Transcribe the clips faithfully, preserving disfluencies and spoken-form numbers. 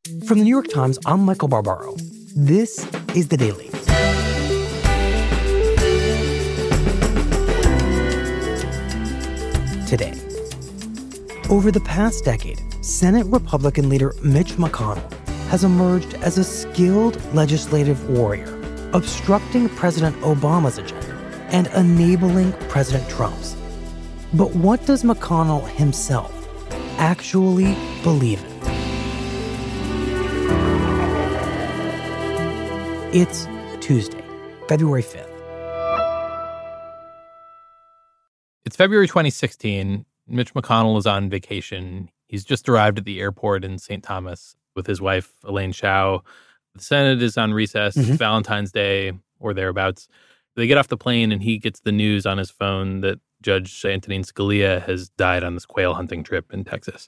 From the New York Times, I'm Michael Barbaro. This is The Daily. Today, over the past decade, Senate Republican leader Mitch McConnell has emerged as a skilled legislative warrior, obstructing President Obama's agenda and enabling President Trump's. But what does McConnell himself actually believe in? It's Tuesday, February fifth. It's February twenty sixteen. Mitch McConnell is on vacation. He's just arrived at the airport in Saint Thomas with his wife, Elaine Chao. The Senate is on recess. Mm-hmm. It's Valentine's Day or thereabouts. They get off the plane and he gets the news on his phone that Judge Antonin Scalia has died on this quail hunting trip in Texas.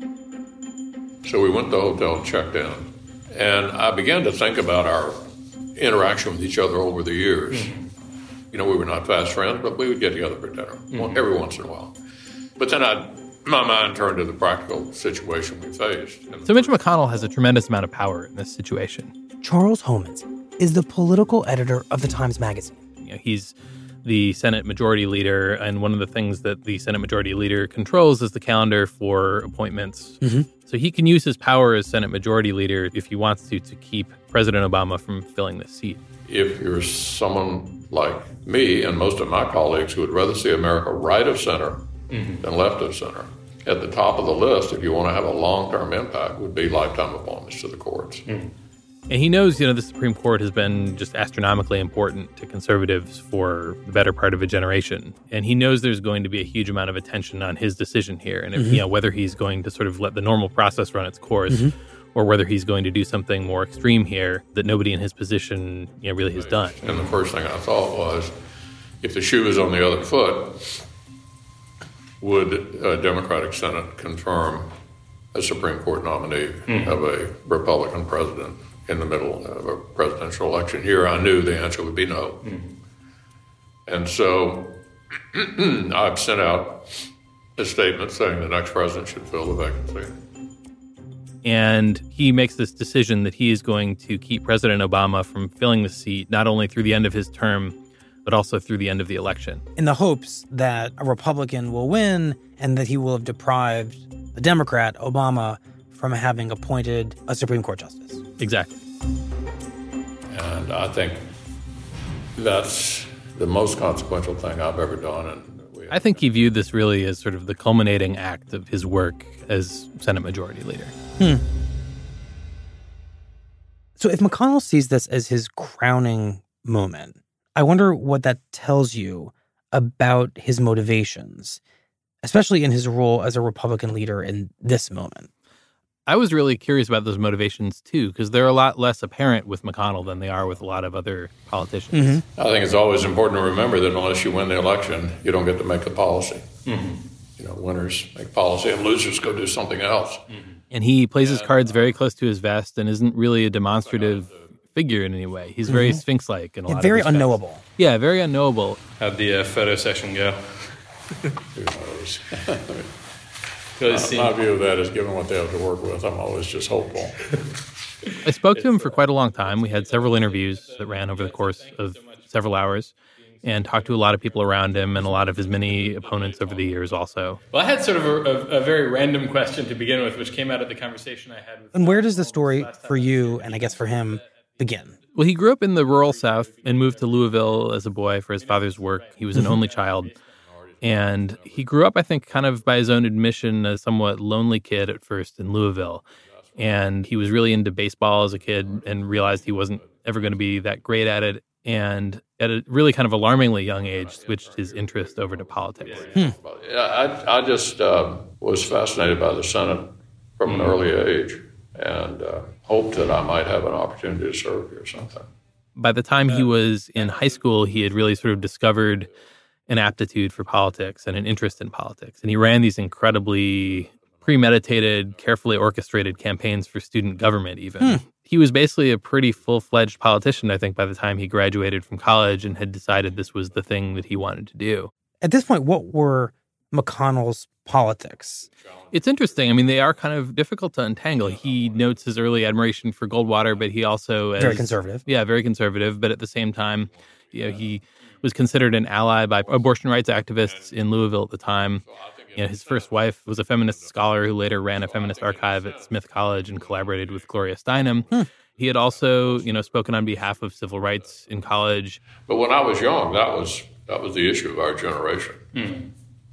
So we went to the hotel and checked in. And I began to think about our interaction with each other over the years. Mm-hmm. You know, we were not fast friends, but we would get together for dinner mm-hmm. every once in a while. But then I, my mind turned to the practical situation we faced. So Mitch McConnell has a tremendous amount of power in this situation. Charles Homans is the political editor of the Times Magazine. You know, he's the Senate Majority Leader, and one of the things that the Senate Majority Leader controls is the calendar for appointments. Mm-hmm. So he can use his power as Senate Majority Leader if he wants to to keep President Obama from filling this seat. If you're someone like me and most of my colleagues who would rather see America right of center mm-hmm. than left of center, at the top of the list, if you want to have a long-term impact, would be lifetime appointments to the courts. Mm-hmm. And he knows, you know, the Supreme Court has been just astronomically important to conservatives for the better part of a generation. And he knows there's going to be a huge amount of attention on his decision here. And, if, mm-hmm. you know, whether he's going to sort of let the normal process run its course mm-hmm. or whether he's going to do something more extreme here that nobody in his position, you know, really has done. And the first thing I thought was, if the shoe is on the other foot, would a Democratic Senate confirm a Supreme Court nominee mm-hmm. of a Republican president in the middle of a presidential election year? I knew the answer would be no. Mm-hmm. And so I've sent out a statement saying the next president should fill the vacancy. And he makes this decision that he is going to keep President Obama from filling the seat, not only through the end of his term, but also through the end of the election. In the hopes that a Republican will win and that he will have deprived the Democrat, Obama, from having appointed a Supreme Court justice. Exactly. And I think that's the most consequential thing I've ever done. And we I think he viewed this really as sort of the culminating act of his work as Senate Majority Leader. Hmm. So if McConnell sees this as his crowning moment, I wonder what that tells you about his motivations, especially in his role as a Republican leader in this moment. I was really curious about those motivations, too, because they're a lot less apparent with McConnell than they are with a lot of other politicians. Mm-hmm. I think it's always important to remember that unless you win the election, you don't get to make the policy. Mm-hmm. You know, winners make policy and losers go do something else. Mm-hmm. And he plays his cards very close to his vest and isn't really a demonstrative figure in any way. He's very mm-hmm. Sphinx-like in a yeah, lot very of respects. unknowable. Yeah, very unknowable. How'd the uh, photo session go? Who knows? Really my, my view of that is, given what they have to work with, I'm always just hopeful. I spoke to him for quite a long time. We had several interviews that ran over the course of several hours and talked to a lot of people around him and a lot of his many opponents over the years also. Well, I had sort of a, a, a very random question to begin with, which came out of the conversation I had with... And where does the story for you, and I guess for him, begin? Well, he grew up in the rural South and moved to Louisville as a boy for his father's work. He was an only child. And he grew up, I think, kind of by his own admission, a somewhat lonely kid at first in Louisville. And he was really into baseball as a kid and realized he wasn't ever going to be that great at it. And at a really kind of alarmingly young age, switched his interest over to politics. Hmm. I, I just uh, was fascinated by the Senate from an early age and uh, hoped that I might have an opportunity to serve here sometime. By the time he was in high school, he had really sort of discovered an aptitude for politics and an interest in politics. And he ran these incredibly premeditated, carefully orchestrated campaigns for student government even. Hmm. He was basically a pretty full-fledged politician, I think, by the time he graduated from college and had decided this was the thing that he wanted to do. At this point, what were McConnell's politics? It's interesting. I mean, they are kind of difficult to untangle. He notes his early admiration for Goldwater, but he also... As, very conservative. Yeah, very conservative. But at the same time, you know, he was considered an ally by abortion rights activists in Louisville at the time. You know, his first wife was a feminist scholar who later ran a feminist archive at Smith College and collaborated with Gloria Steinem. Hmm. He had also, you know, spoken on behalf of civil rights in college. But when I was young, that was that was the issue of our generation. Mm.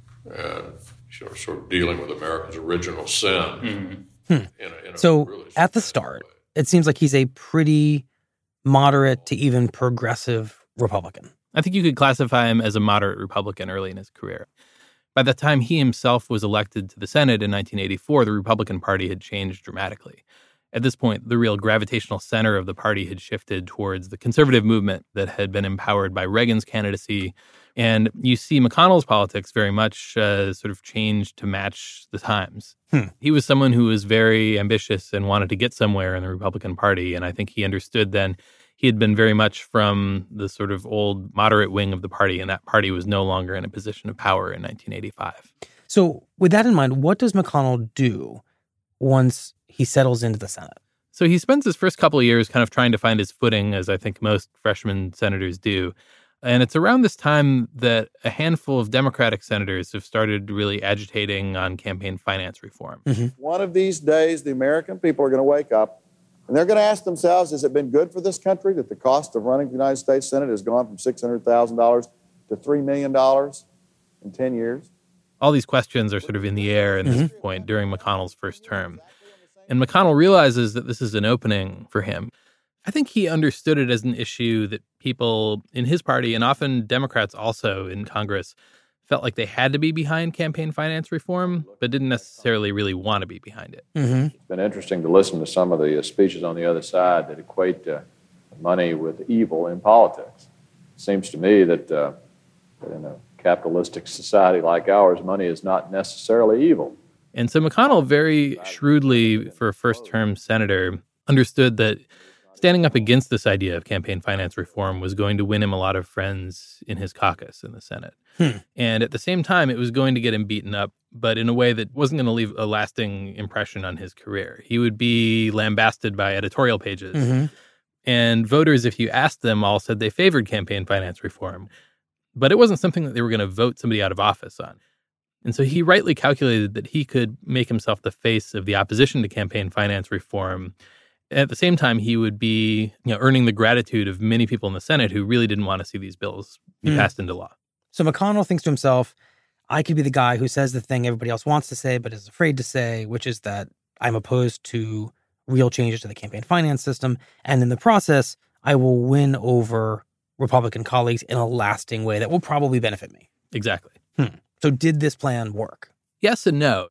And you know, sort of dealing with America's original sin. Mm. Hmm. In a, in a so really at the start, way. It seems like he's a pretty moderate to even progressive Republican. I think you could classify him as a moderate Republican early in his career. By the time he himself was elected to the Senate in nineteen eighty-four, the Republican Party had changed dramatically. At this point, the real gravitational center of the party had shifted towards the conservative movement that had been empowered by Reagan's candidacy. And you see McConnell's politics very much uh, sort of changed to match the times. Hmm. He was someone who was very ambitious and wanted to get somewhere in the Republican Party. And I think he understood then he had been very much from the sort of old moderate wing of the party, and that party was no longer in a position of power in nineteen eighty-five. So with that in mind, what does McConnell do once he settles into the Senate? So he spends his first couple of years kind of trying to find his footing, as I think most freshman senators do. And it's around this time that a handful of Democratic senators have started really agitating on campaign finance reform. Mm-hmm. One of these days, the American people are going to wake up and they're going to ask themselves, has it been good for this country that the cost of running the United States Senate has gone from six hundred thousand dollars to three million dollars in ten years? All these questions are sort of in the air at mm-hmm. this point during McConnell's first term. And McConnell realizes that this is an opening for him. I think he understood it as an issue that people in his party, and often Democrats also in Congress, felt like they had to be behind campaign finance reform, but didn't necessarily really want to be behind it. Mm-hmm. It's been interesting to listen to some of the uh, speeches on the other side that equate uh, money with evil in politics. It seems to me that, uh, that in a capitalistic society like ours, money is not necessarily evil. And so McConnell, very shrewdly for a first-term senator, understood that standing up against this idea of campaign finance reform was going to win him a lot of friends in his caucus in the Senate. Hmm. And at the same time, it was going to get him beaten up, but in a way that wasn't going to leave a lasting impression on his career. He would be lambasted by editorial pages. Mm-hmm. And voters, if you asked them, all said they favored campaign finance reform. But it wasn't something that they were going to vote somebody out of office on. And so he rightly calculated that he could make himself the face of the opposition to campaign finance reform. At the same time, he would be, you know, earning the gratitude of many people in the Senate who really didn't want to see these bills be mm. passed into law. So McConnell thinks to himself, I could be the guy who says the thing everybody else wants to say but is afraid to say, which is that I'm opposed to real changes to the campaign finance system. And in the process, I will win over Republican colleagues in a lasting way that will probably benefit me. Exactly. Hmm. So did this plan work? Yes and no.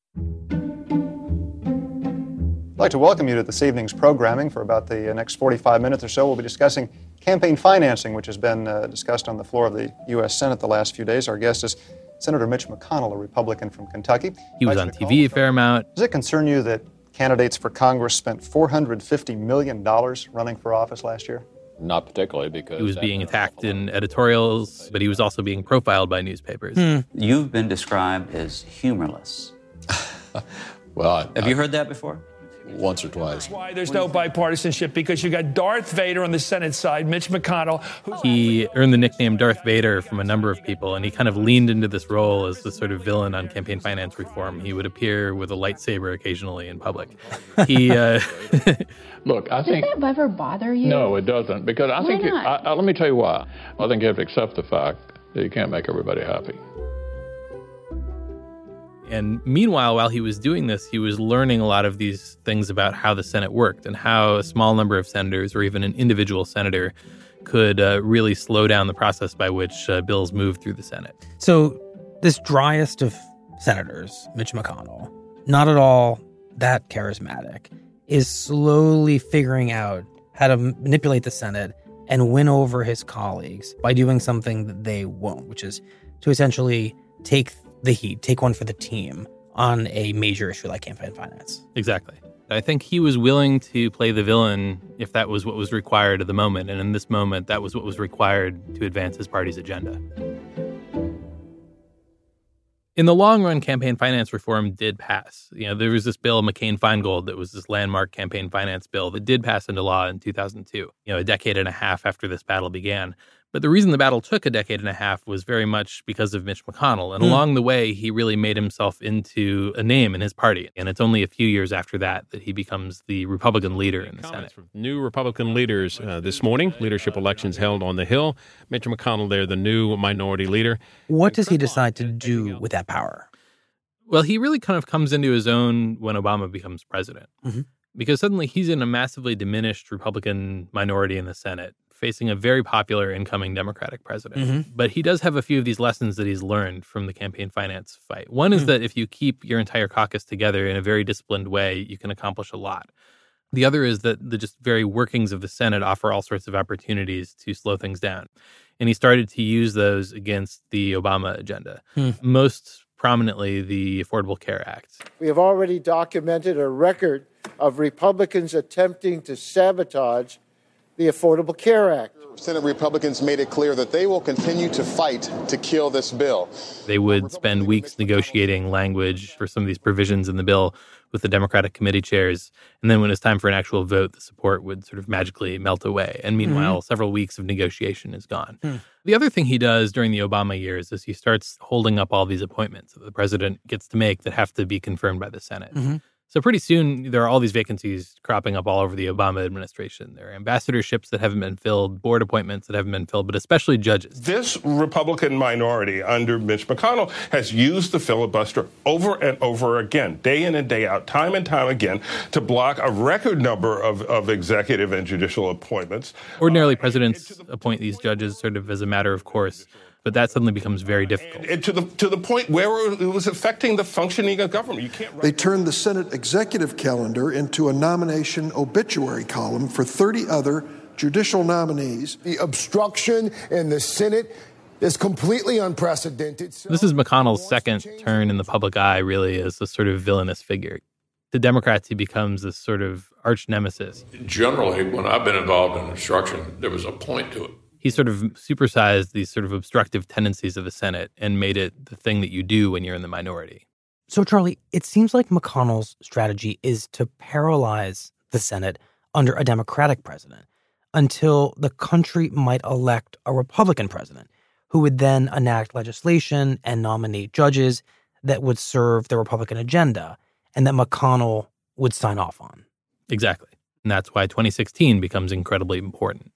I'd like to welcome you to this evening's programming. For about the next forty-five minutes or so, we'll be discussing campaign financing, which has been uh, discussed on the floor of the U S Senate the last few days. Our guest is Senator Mitch McConnell, a Republican from Kentucky. He was on T V a fair amount. Does it concern you that candidates for Congress spent four hundred fifty million dollars running for office last year? Not particularly, because... He was being attacked in editorials, but he was also being profiled by newspapers. Hmm. You've been described as humorless. Well, I, Have I, you heard that before? Once or twice. That's why there's no bipartisanship, because you got Darth Vader on the Senate side, Mitch McConnell. Who's... He earned the nickname Darth Vader from a number of people, and he kind of leaned into this role as the sort of villain on campaign finance reform. He would appear with a lightsaber occasionally in public. He, uh... Look, I think... Does that ever bother you? No, it doesn't, because I why think... Not? I, I, let me tell you why. I think you have to accept the fact that you can't make everybody happy. And meanwhile, while he was doing this, he was learning a lot of these things about how the Senate worked and how a small number of senators or even an individual senator could uh, really slow down the process by which uh, bills moved through the Senate. So this driest of senators, Mitch McConnell, not at all that charismatic, is slowly figuring out how to manipulate the Senate and win over his colleagues by doing something that they won't, which is to essentially take the heat, take one for the team on a major issue like campaign finance. Exactly. I think he was willing to play the villain if that was what was required at the moment. And in this moment, that was what was required to advance his party's agenda. In the long run, campaign finance reform did pass. You know, there was this bill, McCain-Feingold, that was this landmark campaign finance bill that did pass into law in two thousand two, you know, a decade and a half after this battle began. But the reason the battle took a decade and a half was very much because of Mitch McConnell. And mm. along the way, he really made himself into a name in his party. And it's only a few years after that that he becomes the Republican leader in the Senate. From new Republican leaders uh, this morning, leadership elections held on the Hill. Mitch McConnell there, the new minority leader. What does he decide to do with that power? Well, he really kind of comes into his own when Obama becomes president. Mm-hmm. Because suddenly he's in a massively diminished Republican minority in the Senate, facing a very popular incoming Democratic president. Mm-hmm. But he does have a few of these lessons that he's learned from the campaign finance fight. One is mm-hmm. that if you keep your entire caucus together in a very disciplined way, you can accomplish a lot. The other is that the just very workings of the Senate offer all sorts of opportunities to slow things down. And he started to use those against the Obama agenda. Mm-hmm. Most prominently, the Affordable Care Act. We have already documented a record of Republicans attempting to sabotage the Affordable Care Act. Senate Republicans made it clear that they will continue to fight to kill this bill. They would spend weeks negotiating language for some of these provisions in the bill with the Democratic committee chairs. And then when it's time for an actual vote, the support would sort of magically melt away. And meanwhile, mm-hmm. several weeks of negotiation is gone. Hmm. The other thing he does during the Obama years is he starts holding up all these appointments that the president gets to make that have to be confirmed by the Senate. Mm-hmm. So pretty soon, there are all these vacancies cropping up all over the Obama administration. There are ambassadorships that haven't been filled, board appointments that haven't been filled, but especially judges. This Republican minority under Mitch McConnell has used the filibuster over and over again, day in and day out, time and time again, to block a record number of, of executive and judicial appointments. Ordinarily, presidents appoint these judges sort of as a matter of course. But that suddenly becomes very difficult. And, and to the to the point where it was affecting the functioning of government. You can't. They turned the Senate executive calendar into a nomination obituary column for thirty other judicial nominees. The obstruction in the Senate is completely unprecedented. This is McConnell's second turn in the public eye, really, as a sort of villainous figure. To Democrats, he becomes this sort of arch nemesis. Generally, when I've been involved in obstruction, there was a point to it. He sort of supersized these sort of obstructive tendencies of the Senate and made it the thing that you do when you're in the minority. So, Charlie, it seems like McConnell's strategy is to paralyze the Senate under a Democratic president until the country might elect a Republican president who would then enact legislation and nominate judges that would serve the Republican agenda and that McConnell would sign off on. Exactly. And that's why twenty sixteen becomes incredibly important.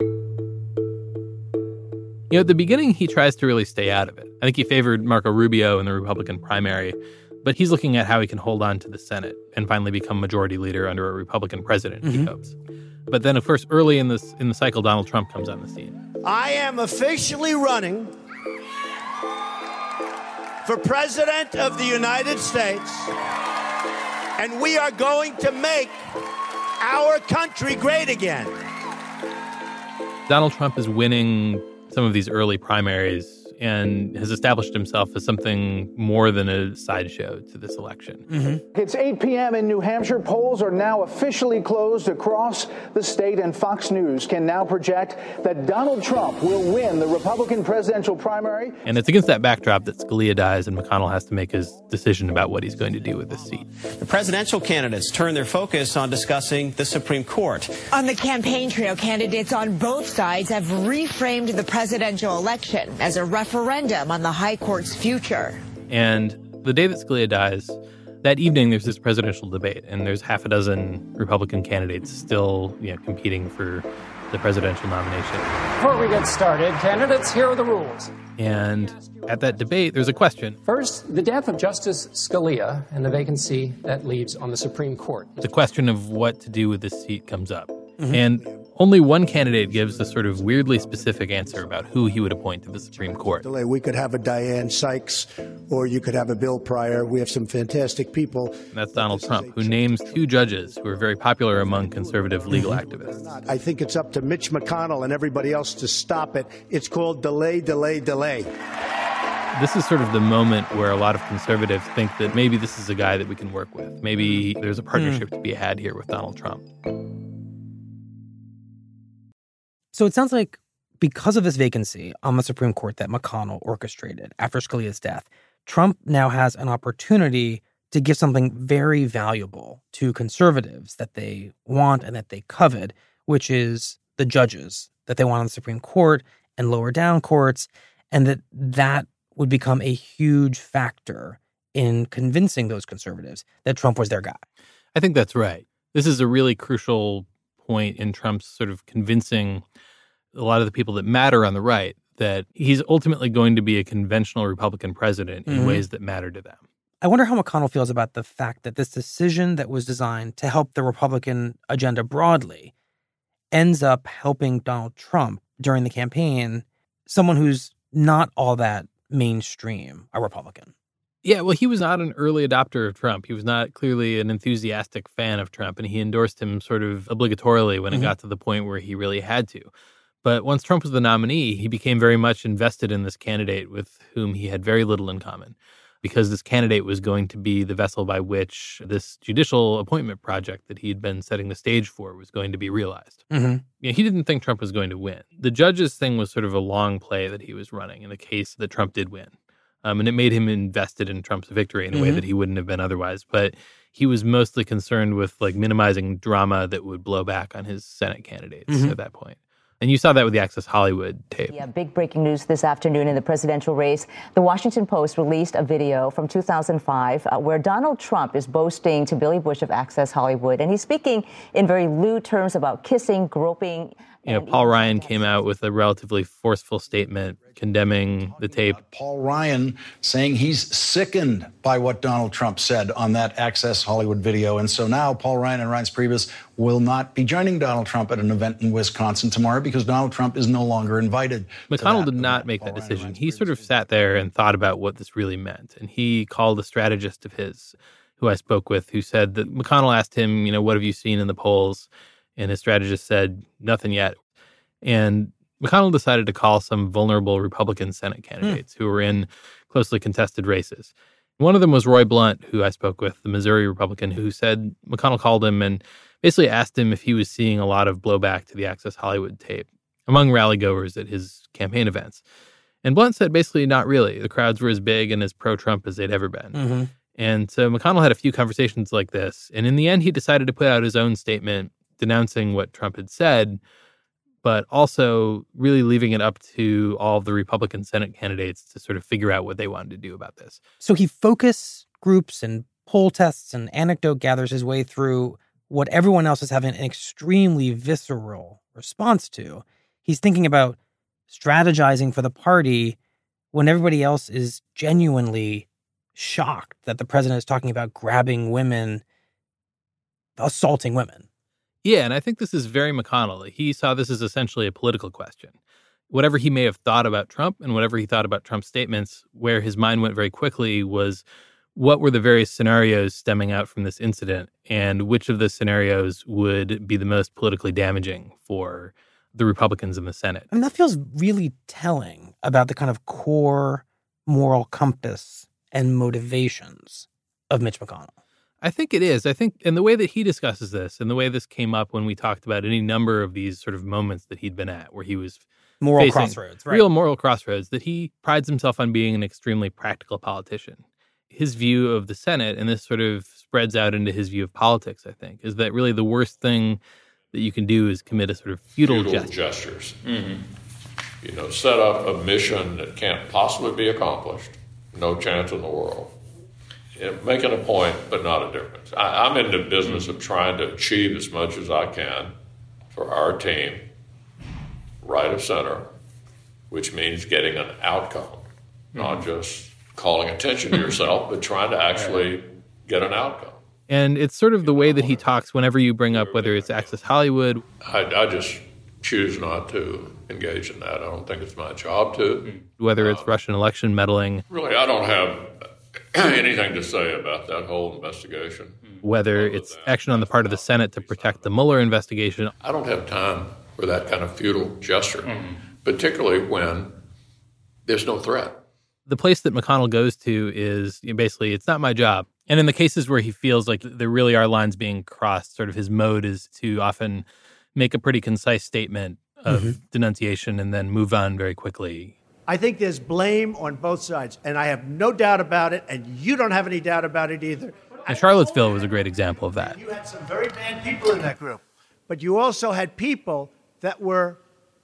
You know, at the beginning, he tries to really stay out of it. I think he favored Marco Rubio in the Republican primary, but he's looking at how he can hold on to the Senate and finally become majority leader under a Republican president, mm-hmm. he hopes. But then, of course, early in this in the cycle, Donald Trump comes on the scene. I am officially running for President of the United States, and we are going to make our country great again. Donald Trump is winning some of these early primaries and has established himself as something more than a sideshow to this election. Mm-hmm. It's eight p.m. in New Hampshire. Polls are now officially closed across the state, and Fox News can now project that Donald Trump will win the Republican presidential primary. And it's against that backdrop that Scalia dies and McConnell has to make his decision about what he's going to do with this seat. The presidential candidates turn their focus on discussing the Supreme Court. On the campaign trail, candidates on both sides have reframed the presidential election as a referendum referendum on the High Court's future. And the day that Scalia dies, that evening there's this presidential debate, and there's half a dozen Republican candidates still, you know, competing for the presidential nomination. Before we get started, candidates, here are the rules. And at that debate, there's a question. First, the death of Justice Scalia and the vacancy that leaves on the Supreme Court. The question of what to do with this seat comes up. Mm-hmm. And only one candidate gives a sort of weirdly specific answer about who he would appoint to the Supreme Court. We could have a Dianne Sykes, or you could have a Bill Pryor. We have some fantastic people. And that's Donald Trump, who names two judges who are very popular among conservative legal activists. I think it's up to Mitch McConnell and everybody else to stop it. It's called delay, delay, delay. This is sort of the moment where a lot of conservatives think that maybe this is a guy that we can work with. Maybe there's a partnership mm. to be had here with Donald Trump. So it sounds like because of this vacancy on the Supreme Court that McConnell orchestrated after Scalia's death, Trump now has an opportunity to give something very valuable to conservatives that they want and that they covet, which is the judges that they want on the Supreme Court and lower down courts, and that that would become a huge factor in convincing those conservatives that Trump was their guy. I think that's right. This is a really crucial point in Trump's sort of convincing a lot of the people that matter on the right that he's ultimately going to be a conventional Republican president in mm-hmm. ways that matter to them. I wonder how McConnell feels about the fact that this decision that was designed to help the Republican agenda broadly ends up helping Donald Trump during the campaign, someone who's not all that mainstream, a Republican. Yeah, well, he was not an early adopter of Trump. He was not clearly an enthusiastic fan of Trump, and he endorsed him sort of obligatorily when mm-hmm. it got to the point where he really had to. But once Trump was the nominee, he became very much invested in this candidate with whom he had very little in common, because this candidate was going to be the vessel by which this judicial appointment project that he'd been setting the stage for was going to be realized. Mm-hmm. You know, he didn't think Trump was going to win. The judges thing was sort of a long play that he was running in the case that Trump did win. Um, and it made him invested in Trump's victory in a mm-hmm. way that he wouldn't have been otherwise. But he was mostly concerned with like minimizing drama that would blow back on his Senate candidates mm-hmm. at that point. And you saw that with the Access Hollywood tape. Yeah, big breaking news this afternoon in the presidential race. The Washington Post released a video from two thousand five uh, where Donald Trump is boasting to Billy Bush of Access Hollywood. And he's speaking in very lewd terms about kissing, groping. You know, Paul Ryan came out with a relatively forceful statement condemning the tape. Paul Ryan saying he's sickened by what Donald Trump said on that Access Hollywood video. And so now Paul Ryan and Reince Priebus will not be joining Donald Trump at an event in Wisconsin tomorrow because Donald Trump is no longer invited. McConnell did not make that decision. He sort of sat there and thought about what this really meant. And he called a strategist of his who I spoke with who said that McConnell asked him, you know, what have you seen in the polls? And his strategist said, nothing yet. And McConnell decided to call some vulnerable Republican Senate candidates hmm. who were in closely contested races. One of them was Roy Blunt, who I spoke with, the Missouri Republican, who said McConnell called him and basically asked him if he was seeing a lot of blowback to the Access Hollywood tape among rally-goers at his campaign events. And Blunt said basically not really. The crowds were as big and as pro-Trump as they'd ever been. Mm-hmm. And so McConnell had a few conversations like this. And in the end, he decided to put out his own statement denouncing what Trump had said, but also really leaving it up to all of the Republican Senate candidates to sort of figure out what they wanted to do about this. So he focus groups and poll tests and anecdote gathers his way through what everyone else is having an extremely visceral response to. He's thinking about strategizing for the party when everybody else is genuinely shocked that the president is talking about grabbing women, assaulting women. Yeah, and I think this is very McConnell. He saw this as essentially a political question. Whatever he may have thought about Trump and whatever he thought about Trump's statements, where his mind went very quickly was what were the various scenarios stemming out from this incident and which of the scenarios would be the most politically damaging for the Republicans in the Senate. I mean, that feels really telling about the kind of core moral compass and motivations of Mitch McConnell. I think it is. I think, and the way that he discusses this and the way this came up when we talked about any number of these sort of moments that he'd been at where he was moral crossroads, right? Real moral crossroads, that he prides himself on being an extremely practical politician. His view of the Senate, and this sort of spreads out into his view of politics, I think, is that really the worst thing that you can do is commit a sort of futile, futile gesture. gestures. Mm-hmm. You know, set up a mission that can't possibly be accomplished. No chance in the world. You know, making a point, but not a difference. I, I'm in the business of trying to achieve as much as I can for our team, right of center, which means getting an outcome, mm-hmm. not just calling attention to yourself, but trying to actually get an outcome. And it's sort of the way that he talks whenever you bring up whether it's Access Hollywood. I, I just choose not to engage in that. I don't think it's my job to. Whether it's uh, Russian election meddling. Really, I don't have anything to say about that whole investigation. Whether it's action on the part of the Senate to protect the Mueller investigation. I don't have time for that kind of futile gesture, mm-hmm. particularly when there's no threat. The place that McConnell goes to is basically, it's not my job. And in the cases where he feels like there really are lines being crossed, sort of his mode is to often make a pretty concise statement of mm-hmm. denunciation and then move on very quickly. I think there's blame on both sides, and I have no doubt about it, and you don't have any doubt about it either. And Charlottesville was a great example of that. You had some very bad people in that group, but you also had people that were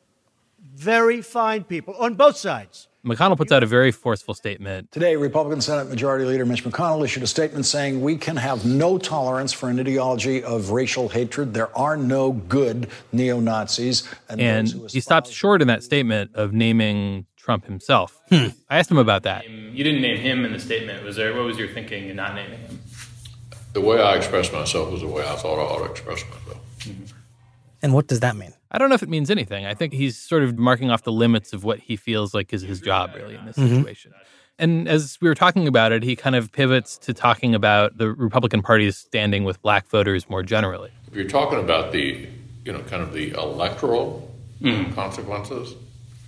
very fine people on both sides. McConnell puts out a very forceful statement. Today, Republican Senate Majority Leader Mitch McConnell issued a statement saying we can have no tolerance for an ideology of racial hatred. There are no good neo-Nazis. And, and he stops short in that statement of naming Trump himself. Hmm. I asked him about that. You didn't name him in the statement. Was there? What was your thinking in not naming him? The way I expressed myself was the way I thought I ought to express myself. Mm-hmm. And what does that mean? I don't know if it means anything. I think he's sort of marking off the limits of what he feels like is his job, really, in this mm-hmm. situation. And as we were talking about it, he kind of pivots to talking about the Republican Party's standing with black voters more generally. If you're talking about the, you know, kind of the electoral mm-hmm. consequences,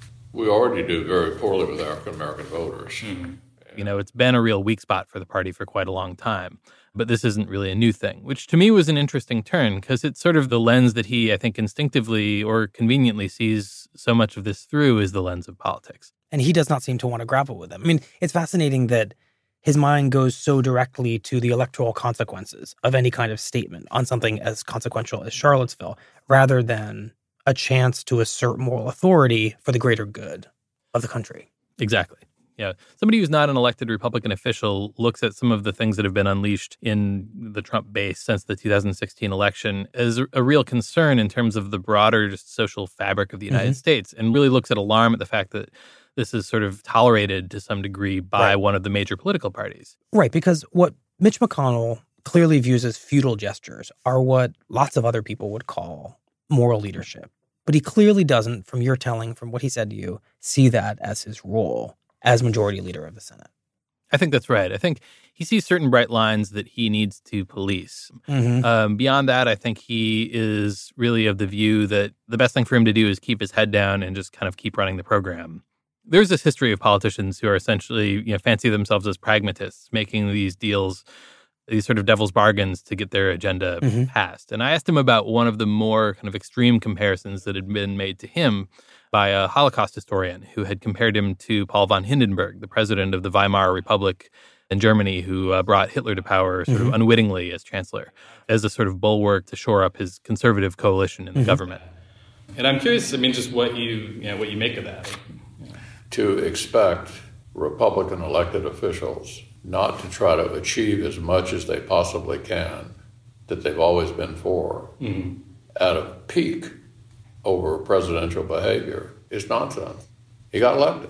we already do very poorly with African-American voters. Mm-hmm. You know, it's been a real weak spot for the party for quite a long time. But this isn't really a new thing, which to me was an interesting turn because it's sort of the lens that he, I think, instinctively or conveniently sees so much of this through is the lens of politics. And he does not seem to want to grapple with them. I mean, it's fascinating that his mind goes so directly to the electoral consequences of any kind of statement on something as consequential as Charlottesville, rather than a chance to assert moral authority for the greater good of the country. Exactly. Yeah. Somebody who's not an elected Republican official looks at some of the things that have been unleashed in the Trump base since the two thousand sixteen election as a real concern in terms of the broader just social fabric of the United mm-hmm. States, and really looks at alarm at the fact that this is sort of tolerated to some degree by right. one of the major political parties. Right, because what Mitch McConnell clearly views as futile gestures are what lots of other people would call moral leadership. But he clearly doesn't, from your telling, from what he said to you, see that as his role as majority leader of the Senate. I think that's right. I think he sees certain bright lines that he needs to police. Mm-hmm. Um, beyond that, I think he is really of the view that the best thing for him to do is keep his head down and just kind of keep running the program. There's this history of politicians who are essentially, you know, fancy themselves as pragmatists, making these deals, these sort of devil's bargains to get their agenda mm-hmm. passed. And I asked him about one of the more kind of extreme comparisons that had been made to him by a Holocaust historian who had compared him to Paul von Hindenburg, the president of the Weimar Republic in Germany, who uh, brought Hitler to power sort mm-hmm. of unwittingly as chancellor, as a sort of bulwark to shore up his conservative coalition in the mm-hmm. government. And I'm curious, I mean, just what you, you know, what you make of that. Yeah. To expect Republican elected officials not to try to achieve as much as they possibly can that they've always been for mm-hmm. at a peak over presidential behavior is nonsense. He got elected.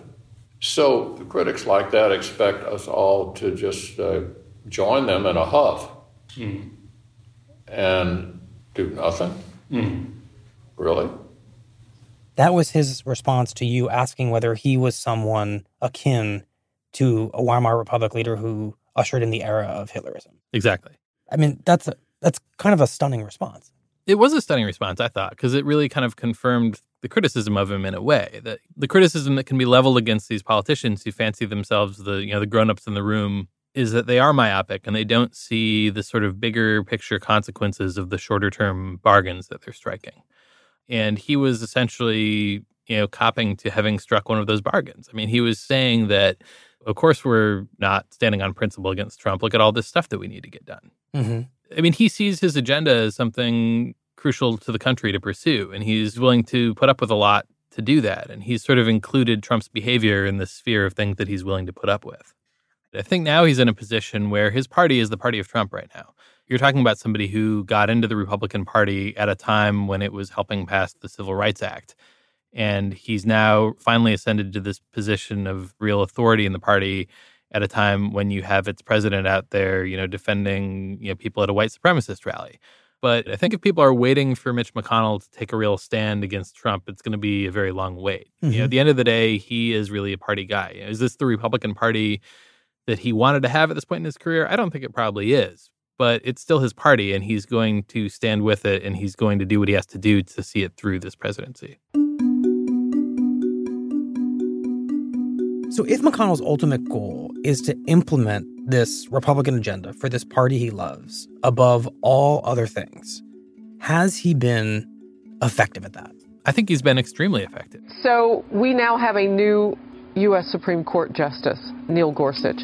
So the critics like that expect us all to just uh, join them in a huff mm-hmm. and do nothing? Mm-hmm. Really? That was his response to you asking whether he was someone akin to a Weimar Republic leader who ushered in the era of Hitlerism. Exactly. I mean, that's a, that's kind of a stunning response. It was a stunning response, I thought, because it really kind of confirmed the criticism of him in a way. That the criticism that can be leveled against these politicians who fancy themselves the, you know, the grown-ups in the room is that they are myopic and they don't see the sort of bigger picture consequences of the shorter-term bargains that they're striking. And he was essentially, you know, copping to having struck one of those bargains. I mean, he was saying that, of course, we're not standing on principle against Trump. Look at all this stuff that we need to get done. Mm-hmm. I mean, he sees his agenda as something crucial to the country to pursue, and he's willing to put up with a lot to do that. And he's sort of included Trump's behavior in the sphere of things that he's willing to put up with. I think now he's in a position where his party is the party of Trump right now. You're talking about somebody who got into the Republican Party at a time when it was helping pass the Civil Rights Act. And he's now finally ascended to this position of real authority in the party at a time when you have its president out there, you know, defending, you know, people at a white supremacist rally. But I think if people are waiting for Mitch McConnell to take a real stand against Trump, it's going to be a very long wait. Mm-hmm. You know, at the end of the day, he is really a party guy. Is this the Republican Party that he wanted to have at this point in his career? I don't think it probably is. But it's still his party, and he's going to stand with it, and he's going to do what he has to do to see it through this presidency. So if McConnell's ultimate goal is to implement this Republican agenda for this party he loves above all other things, has he been effective at that? I think he's been extremely effective. So we now have a new U S Supreme Court Justice Neil Gorsuch.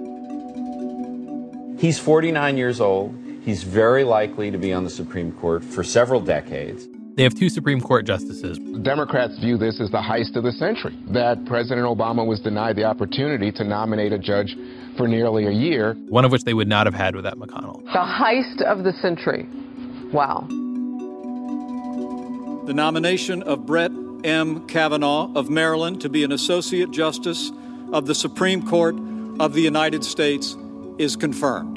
He's forty-nine years old. He's very likely to be on the Supreme Court for several decades. They have two Supreme Court justices. Democrats view this as the heist of the century, that President Obama was denied the opportunity to nominate a judge for nearly a year. One of which they would not have had without McConnell. The heist of the century. Wow. The nomination of Brett M. Kavanaugh of Maryland to be an Associate Justice of the Supreme Court of the United States is confirmed.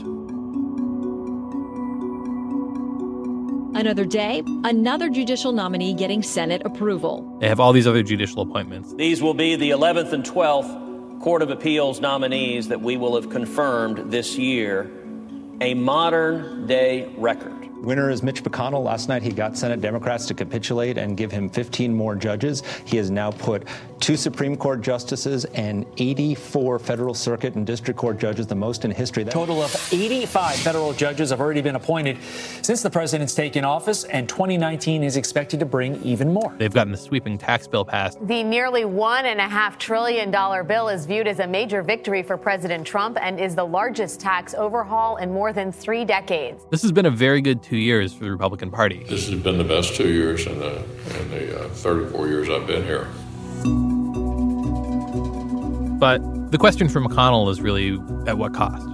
Another day, another judicial nominee getting Senate approval. They have all these other judicial appointments. These will be the eleventh and twelfth Court of Appeals nominees that we will have confirmed this year, a modern-day record. Winner is Mitch McConnell. Last night, he got Senate Democrats to capitulate and give him fifteen more judges. He has now put two Supreme Court justices and eighty-four federal circuit and district court judges, the most in history. A total of eighty-five federal judges have already been appointed since the president's taken office, and twenty nineteen is expected to bring even more. They've gotten a sweeping tax bill passed. The nearly one and a half trillion dollar bill is viewed as a major victory for President Trump and is the largest tax overhaul in more than three decades. This has been a very good two years for the Republican Party. This has been the best two years in the, in the uh, thirty-four years I've been here. But the question for McConnell is really, at what cost?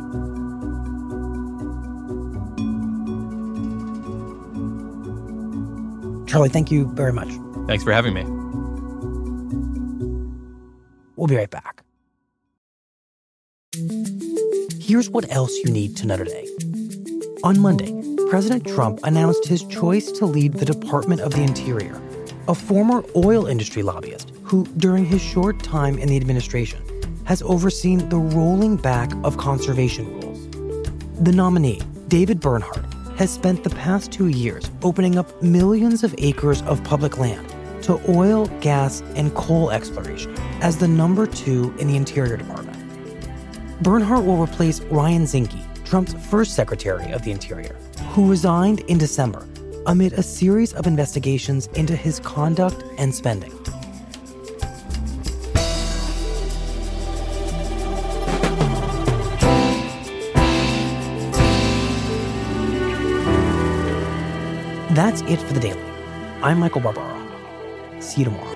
Charlie, thank you very much. Thanks for having me. We'll be right back. Here's what else you need to know today. On Monday, President Trump announced his choice to lead the Department of the Interior, a former oil industry lobbyist who, during his short time in the administration, has overseen the rolling back of conservation rules. The nominee, David Bernhardt, has spent the past two years opening up millions of acres of public land to oil, gas, and coal exploration as the number two in the Interior Department. Bernhardt will replace Ryan Zinke, Trump's first Secretary of the Interior, who resigned in December amid a series of investigations into his conduct and spending. That's it for The Daily. I'm Michael Barbaro. See you tomorrow.